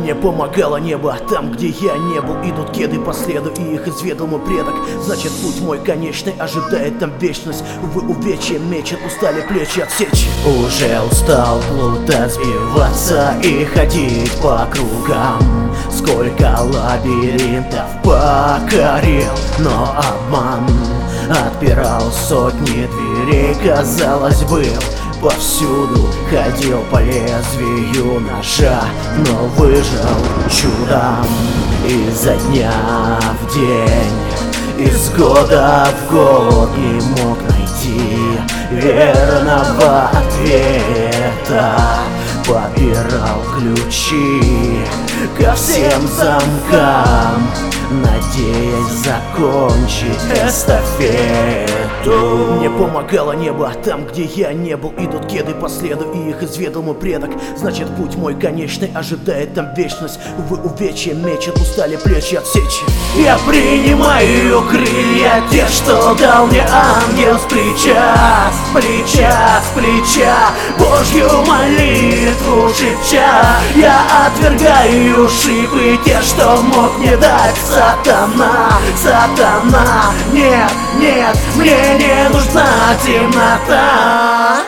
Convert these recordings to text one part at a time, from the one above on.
Мне помогало небо там, где я не был. Идут кеды по следу, и их изведал мой предок. Значит, путь мой конечный ожидает там вечность. Увы, увечья мечет, устали плечи от сечи. Уже устал плутать, сбиваться и ходить по кругам. Сколько лабиринтов покорил, но обман отпирал сотни дверей, казалось, был повсюду, ходил по лезвию ножа, но выжил чудом изо дня в день, из года в год не мог найти верного ответа. Побирал ключи ко всем замкам, надеясь закончить эстафету. Мне помогало небо там, где я не был. Идут кеды по следу, и их изведал мой предок. Значит, путь мой конечный ожидает там вечность. Увы, увечья мечет, устали плечи от сечи. Я принимаю крылья, те, что дал мне ангел с плеча, с плеча, с плеча, Божью молитву шепча. Я отвергаю шипы, те, что мог мне дать сатана, сатана. Нет, нет, мне не нужна темнота.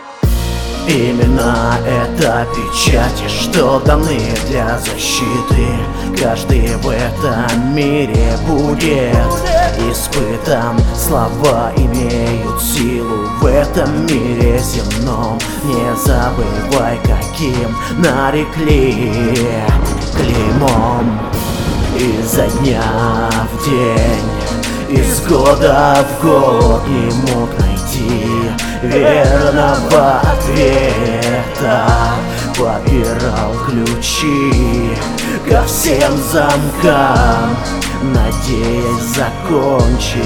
Именно это печати, что даны для защиты. Каждый в этом мире будет испытан. Слова имеют силу в этом мире земном. Не забывай, каким нарекли клеймом. Изо дня в день, из года в год не мог найти верного ответа. Побирал ключи ко всем замкам, надеясь закончить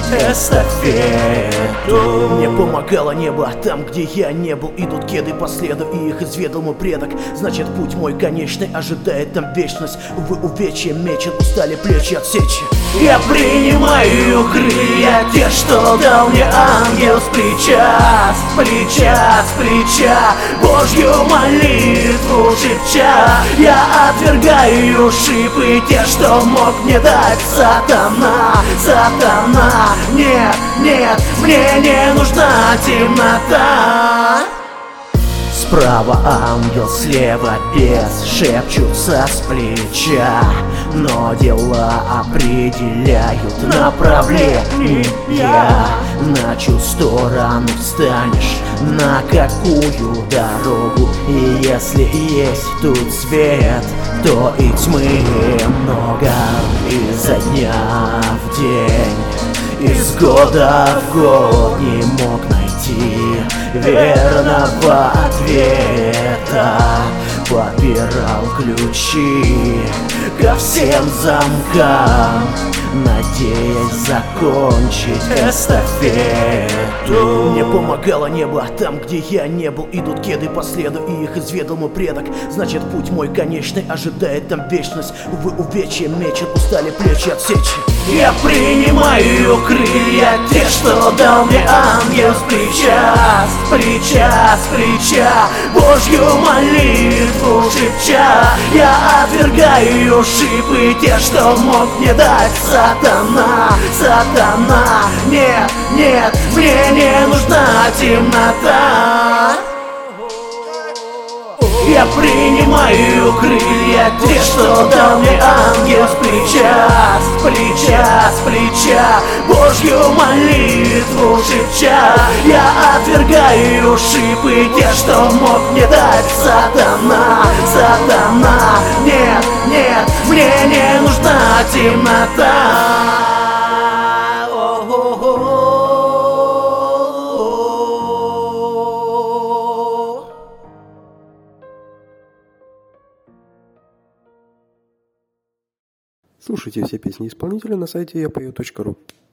эстафету. Мне помогало небо там, где я не был. Идут кеды по следу, и их изведал мой предок. Значит, путь мой конечный ожидает там вечность. Увы, увечья мечет, устали плечи от сечи. Я принимаю крылья, те, что дал мне ангел с плеча, с плеча, с плеча, Божью молитву шепча. Я отвергаю шипы, те, что мог мне дать сатана, сатана. Нет, нет, мне не нужна темнота. Справа ангел, слева бес, шепчутся с плеча, но дела определяют направление. На чью сторону встанешь, на какую дорогу. И если есть тут свет, то и тьмы много. Изо дня в день, из года в год не мог найти верного ответа. Побирал ключи ко всем замкам, надеясь закончить эстафету. Мне помогало небо там, где я не был. Идут кеды по следу, и их изведал мой предок. Значит, путь мой конечный ожидает там вечность. Увы, увечья мечет, устали плечи от сечи. Я принимаю крылья, те, что дал мне ангел с плеча, с плеча, с плеча, Божью молитву шепча. Я отвергаю шипы, те, что мог мне дать сатана, сатана. Нет, нет, мне не нужна темнота. Я принимаю крылья, те, что дал мне ангел с плеча, с плеча, с плеча, Божью молитву шепча. Я отвергаю шипы, те, что мог мне дать сатана, сатана. Нет, нет, мне не нужна темнота. Слушайте все песни исполнителя на сайте yapою.ru.